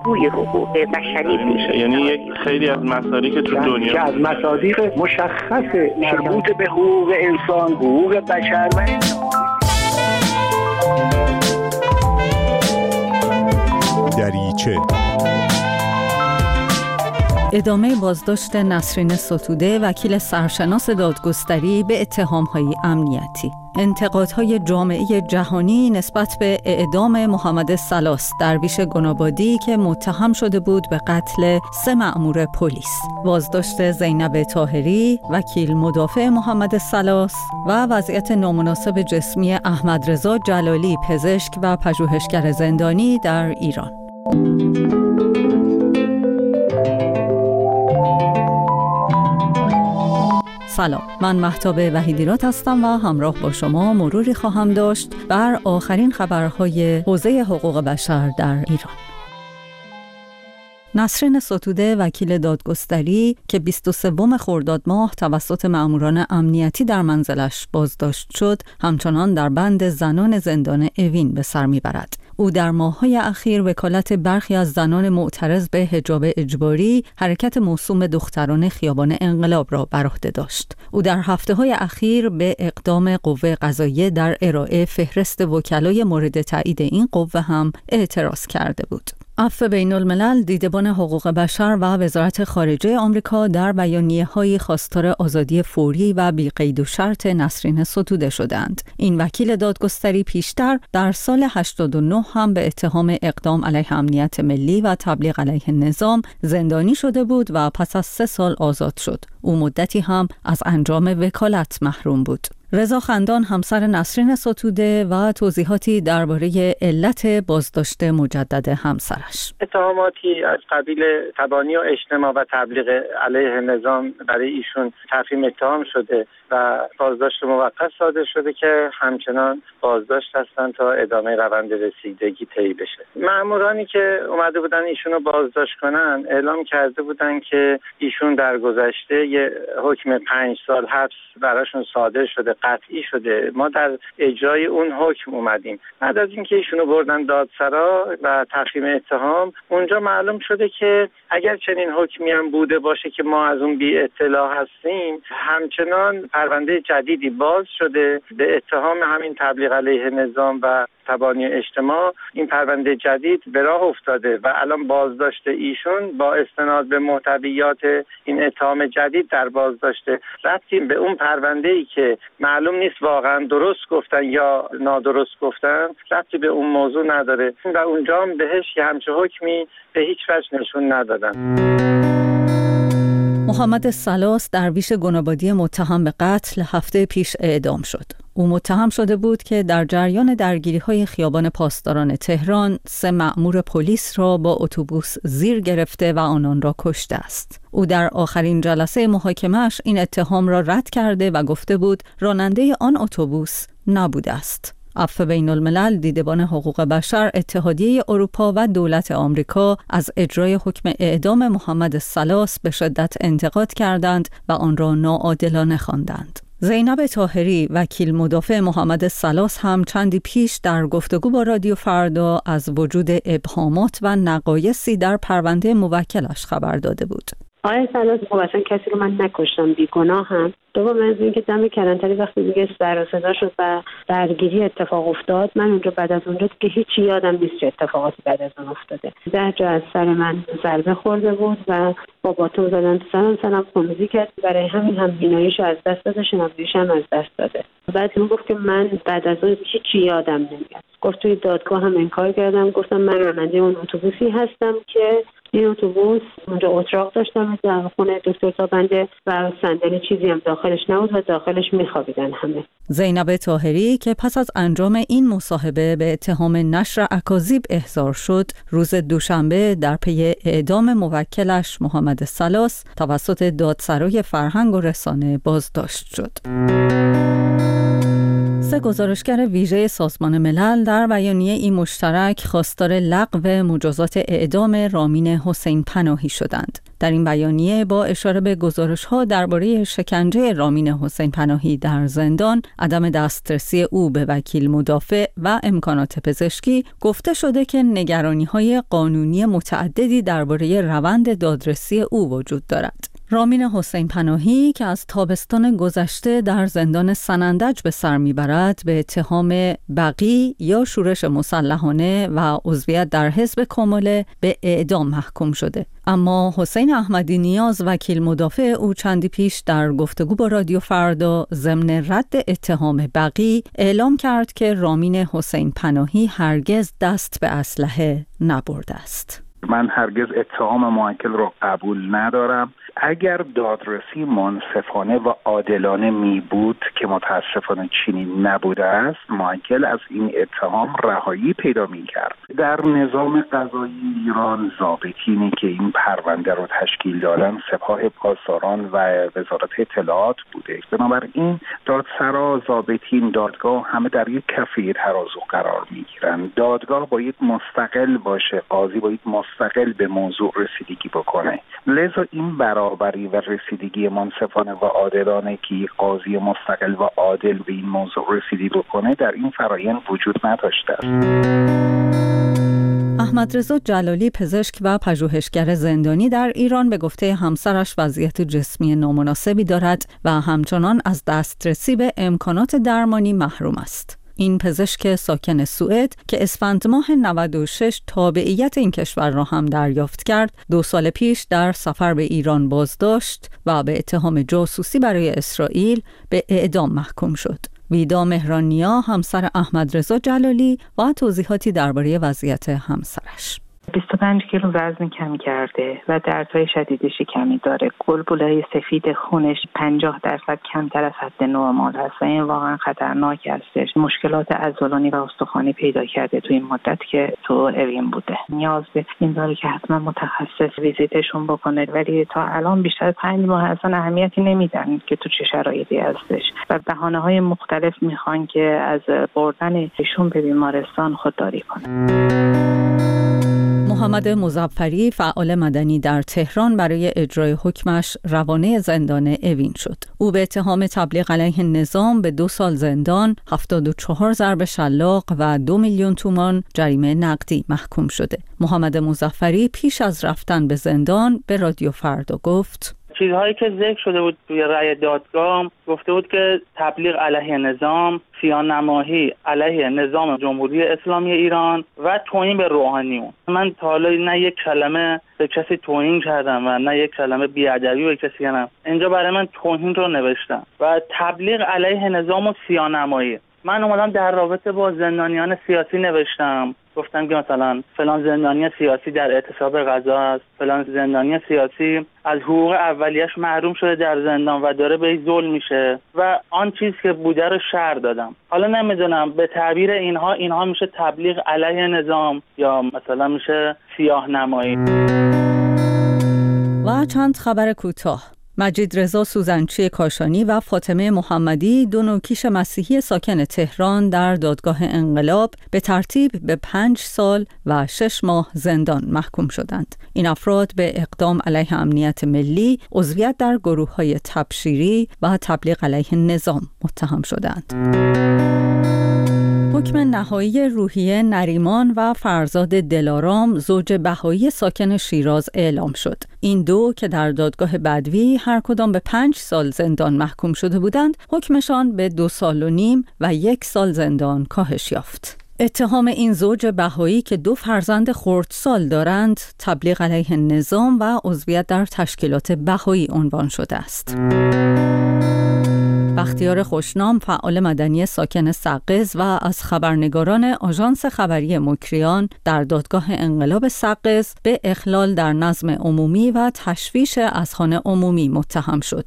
بازگوی حقوق بشری میشه. یعنی خیلی از مصادیق تو دنیا که از مصادیق مشخص مربوط به حقوق انسان، حقوق بشر و دریچه. ادامه بازداشت نسرین ستوده، وکیل سرشناس دادگستری به اتهام‌های امنیتی. انتقادهای جامعه جهانی نسبت به اعدام محمد سلاس، درویش گنابادی که متهم شده بود به قتل 3 مأمور پلیس. بازداشت زینب طاهری، وکیل مدافع محمد سلاس و وضعیت نامناسب جسمی احمدرضا جلالی، پزشک و پژوهشگر زندانی در ایران. سلام، من مهتاب وحیدیراد هستم و همراه با شما مروری خواهم داشت بر آخرین خبرهای حوزه حقوق بشر در ایران. نسرین ستوده، وکیل دادگستری که 23 خرداد ماه توسط مأموران امنیتی در منزلش بازداشت شد، همچنان در بند زنان زندان اوین به سر میبرد. او در ماه‌های اخیر وکالت برخی از زنان معترض به حجاب اجباری، حرکت موسوم دختران خیابان انقلاب را بر عهده داشت. او در هفته‌های اخیر به اقدام قوه قضاییه در ارائه فهرست وکلای مورد تایید این قوه هم اعتراض کرده بود. عفو بین الملل، دیدبان حقوق بشر و وزارت خارجه آمریکا در بیانیه‌های خواستار آزادی فوری و بی قید و شرط نسرین ستوده شدند. این وکیل دادگستری پیشتر در سال 89 هم به اتهام اقدام علیه امنیت ملی و تبلیغ علیه نظام زندانی شده بود و پس از 3 سال آزاد شد. او مدتی هم از انجام وکالت محروم بود. رضا خندان، همسر نسرین ستوده، و توضیحاتی درباره علت بازداشت مجدد همسرش. اتهاماتی از قبیل تبانی و اجتماع و تبلیغ علیه نظام برای ایشون تفهیم اتهام شده و بازداشت موقت صادر شده که همچنان بازداشت هستن تا ادامه روند رسیدگی طی بشه. مأمورانی که اومده بودن ایشونو بازداشت کنن اعلام کرده بودن که ایشون در گذشته یه حکم 5 سال حبس براشون صادر شده، قطعی شده. ما در اجرای اون حکم اومدیم. بعد از اینکه ایشونو بردن دادسرا و تفهیم اتهام، اونجا معلوم شده که اگر چنین حکمی هم بوده باشه که ما از اون بی اطلاع هستیم، همچنان پرونده جدیدی باز شده به اتهام همین تبلیغ علیه نظام و تبانی اجتماع. این پرونده جدید به راه افتاده و الان بازداشت ایشون با استناد به محتویات این اتهام جدید در بازداشت ربطی به اون پرونده‌ای که معلوم نیست واقعا درست گفتن یا نادرست گفتن، ربطی به اون موضوع نداره و اونجا هم بهش همچه حکمی به هیچ وجه نشون ندادن. محمد سلاس، درویش گنابادی متهم به قتل، هفته پیش اعدام شد. او متهم شده بود که در جریان درگیری‌های خیابان پاسداران تهران 3 مأمور پلیس را با اتوبوس زیر گرفته و آنان را کشته است. او در آخرین جلسه محاکمه‌اش این اتهام را رد کرده و گفته بود راننده آن اتوبوس نبوده است. عفو بین الملل، دیدبان حقوق بشر، اتحادیه اروپا و دولت آمریکا از اجرای حکم اعدام محمد سلاس به شدت انتقاد کردند و آن را ناعادلانه خواندند. زینب طاهری، وکیل مدافع محمد سلاس، هم چندی پیش در گفتگو با رادیو فردا از وجود ابهامات و نقایصی در پرونده موکلش خبر داده بود. آقای سلاس، اصلا کسی رو من نکشتم، بیگناهم. دوم از اینکه دم کلانتری وقتی دیگه سر و صدا شد و درگیری اتفاق افتاد، من اونجا بعد از اونجا که هیچی یادم نیست چه اتفاقاتی بعد از اون افتاده. 10 جا از سر من ضربه خورده بود و با باتون زدن تو سرم خونریزی کرد. برای همین هم بیناییشو از دست داده، شنواییشو هم از دست داده. بعد اون گفت که من بعد از اون هیچی یادم نمیاد. گفت توی دادگاه هم انکار کردم، گفتم من راننده اون اتوبوسی هستم که این اتوبوس اونجا اتراق داشتم در خونه دکتر تابنده و صندلی چیزی هم داخلش نبود و داخلش میخوابیدن همه. زینب طاهری که پس از انجام این مصاحبه به اتهام نشر اکاذیب احضار شد، روز دوشنبه در پی اعدام موکلش محمد سلاس توسط دادسرای فرهنگ و رسانه بازداشت شد. 3 گزارشگر ویژه سازمان ملل در بیانیه‌ای مشترک خواستار لغو مجازات اعدام رامین حسین پناهی شدند. در این بیانیه با اشاره به گزارش‌ها درباره شکنجه رامین حسین پناهی در زندان، عدم دسترسی او به وکیل مدافع و امکانات پزشکی، گفته شده که نگرانی‌های قانونی متعددی درباره روند دادرسی او وجود دارد. رامین حسین پناهی که از تابستان گذشته در زندان سنندج به سر میبرد، به اتهام بغی یا شورش مسلحانه و عضویت در حزب کماله به اعدام محکوم شده. اما حسین احمدی نیاز، وکیل مدافع او، چندی پیش در گفتگو با رادیو فردا ضمن رد اتهام بغی اعلام کرد که رامین حسین پناهی هرگز دست به اسلحه نبرده است. من هرگز اتهام موکل رو قبول ندارم. اگر دادرسی منصفانه و عادلانه می بود که متاسفانه چنین نبوده است، موکل از این اتهام رهایی پیدا می کرد. در نظام قضایی ایران ضابطینی که این پرونده رو تشکیل دادن سپاه پاسداران و وزارت اطلاعات بوده. بنابراین دادسرا، ضابطین، دادگاه همه در یک کفه ترازو قرار می گیرن. دادگاه باید مستقل باشه، قاضی باید مستقل به موضوع رسیدگی بکنه. لذا این برابری و رسیدگی منصفانه و عادلانه که قاضی مستقل و عادل به این موضوع رسیدگی بکنه در این فرایند وجود نداشته است. احمدرضا جلالی، پزشک و پژوهشگر زندانی در ایران، به گفته همسرش وضعیت جسمی نامناسبی دارد و همچنان از دسترسی به امکانات درمانی محروم است. این پزشک ساکن سوئد که اسفند ماه 96 تابعیت این کشور را هم دریافت کرد، 2 سال پیش در سفر به ایران بازداشت و به اتهام جاسوسی برای اسرائیل به اعدام محکوم شد. ویدا مهرانیا، همسر احمدرضا جلالی، و توضیحاتی درباره وضعیت همسرش. 25 کیلو وزن کم کرده و دردهای شدید شکمی داره. گلبوله‌های سفید خونش 50% کمتر از حد نرمال هست و این واقعا خطرناک هستش. مشکلات عضلانی و استخوانی پیدا کرده تو این مدت که تو اوین بوده. نیاز به این داره که حتما متخصص ویزیتشون بکنه، ولی تا الان بیشتر 5 ماه اصلا اهمیتی نمیدن که تو چه شرایطی هستش و بهانه‌های مختلف میخوان که از بردن ایشون به بیمارستان خودداری کنه. محمد مظفری، فعال مدنی در تهران، برای اجرای حکمش روانه زندان اوین شد. او به اتهام تبلیغ علیه نظام به 2 سال زندان، 74 ضرب شلاق و 2 میلیون تومان جریمه نقدی محکوم شده. محمد مظفری پیش از رفتن به زندان به رادیو فردا گفت: چیزهایی که ذکر شده بود توی رأی دادگاه، گفته بود که تبلیغ علیه نظام، خیانت‌نمایی علیه نظام جمهوری اسلامی ایران و توهین به روحانیون. من تا حالا نه یک کلمه به کسی توهین کردم و نه یک کلمه بی‌ادبی به کسی کردم. اینجا برای من توهین رو نوشتم و تبلیغ علیه نظام و خیانت‌نمایی. من اومدم در رابطه با زندانیان سیاسی نوشتم، گفتم که مثلا فلان زندانی سیاسی در اعتصاب غذا است، فلان زندانی سیاسی از حقوق اولیه‌اش محروم شده در زندان و داره بهش ظلم میشه و آن چیز که بوده رو شرح دادم. حالا نمیدونم به تعبیر اینها میشه تبلیغ علیه نظام یا مثلا میشه سیاه‌نمایی. و چند خبر کوتاه. مجید رضا سوزنچی کاشانی و فاطمه محمدی، 2 نوکیش مسیحی ساکن تهران، در دادگاه انقلاب به ترتیب به 5 سال و 6 ماه زندان محکوم شدند. این افراد به اقدام علیه امنیت ملی، عضویت در گروه‌های تبشیری و تبلیغ علیه نظام متهم شدند. حکم نهایی روحیه نریمان و فرزاد دلارام، زوج بهایی ساکن شیراز، اعلام شد. این 2 که در دادگاه بدوی هر کدام به 5 سال زندان محکوم شده بودند، حکمشان به 2 سال و نیم و 1 سال زندان کاهش یافت. اتهام این زوج بهایی که 2 فرزند خردسال دارند، تبلیغ علیه نظام و عضویت در تشکیلات بهایی عنوان شده است. بختیار خوشنام، فعال مدنی ساکن سقز و از خبرنگاران آژانس خبری مکریان، در دادگاه انقلاب سقز به اخلال در نظم عمومی و تشویش اذهان عمومی متهم شد.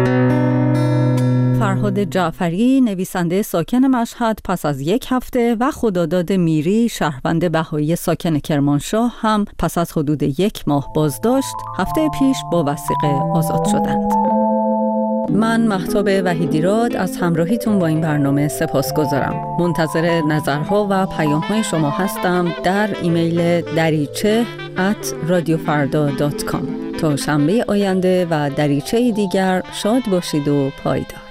فرهاد جعفری، نویسنده ساکن مشهد، پس از 1 هفته و خداداد میری، شهروند بهایی ساکن کرمانشاه، هم پس از حدود 1 ماه بازداشت، هفته پیش با وثیقه آزاد شدند. من مهتاب وحیدیراد از همراهیتون با این برنامه سپاسگزارم. منتظر نظرها و پیام‌های شما هستم در ایمیل dariche@radiofarda.com. تا شنبه آینده و دریچه دیگر شاد باشید و پایدار.